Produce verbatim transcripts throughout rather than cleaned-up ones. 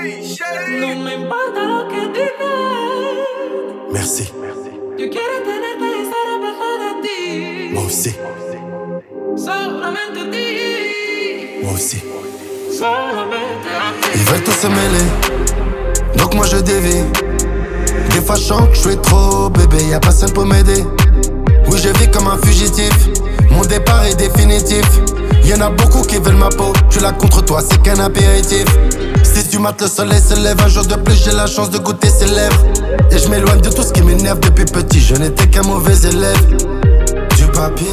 No me importa lo que digan. Merci. Yo quiero tenerte y estar abajo de ti. Moi aussi. Solamente a ti. Moi aussi. Solamente a ti. Ils veulent tous se mêler, donc moi je dévie. Des fois je sens que je suis trop bébé, y'a personne pour m'aider. Oui je vis comme un fugitif, mon départ est définitif. Y'en a beaucoup qui veulent ma peau, je suis là contre toi, c'est qu'un apéritif. Si tu mates le soleil se lève, un jour de plus j'ai la chance de goûter ses lèvres. Et je m'éloigne de tout ce qui m'énerve depuis petit, je n'étais qu'un mauvais élève. Du papier,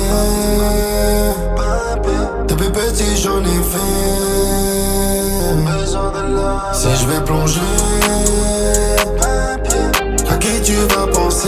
depuis petit j'en ai fait. Si je vais plonger, à qui tu vas penser?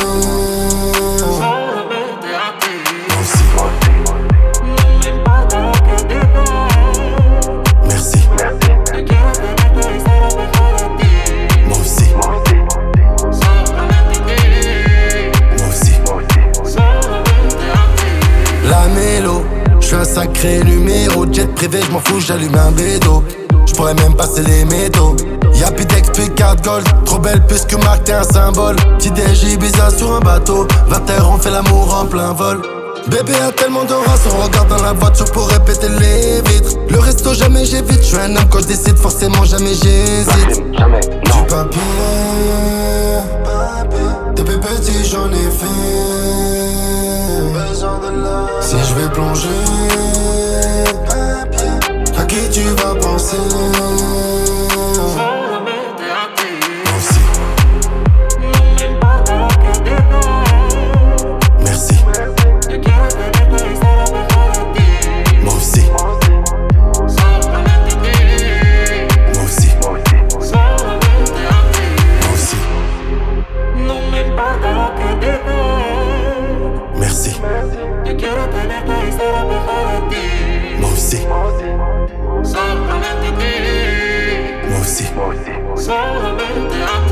Solamente a ti. Moi aussi. No me importa lo que digan. Merci. Yo quiero tenerte y estar abajo de ti. Moi aussi. Solamente a ti. Moi aussi. Solamente a ti. La mélo, je suis un sacré numéro. Jet privé, je m'en fous, j'allume un bédo. Je pourrais même passer les métaux. Y'a plus d'ex, plus carte gold. Trop belle puisque Marc t'es un symbole. Petit déj bizarre sur un bateau. vingt heures on fait l'amour en plein vol. Bébé a tellement de race, on regarde dans la voiture pour répéter les vitres. Le resto jamais j'évite, je suis un homme quand je décide forcément jamais j'hésite. Jamais, Du non. papier, depuis petit j'en ai fait. Si je vais plonger, à qui tu vas penser? Solamente a ti. Moi aussi. No me importa lo que digan. Merci. Yo quiero tenerte y estar abajo de ti. Moi aussi. Solamente a ti. Moi aussi. Solamente a ti. Moi aussi. No me importa lo que digan. Merci. Yo quiero tenerte y estar abajo de ti. Moi aussi. Solamente a ti. Moi aussi. Solamente a ti.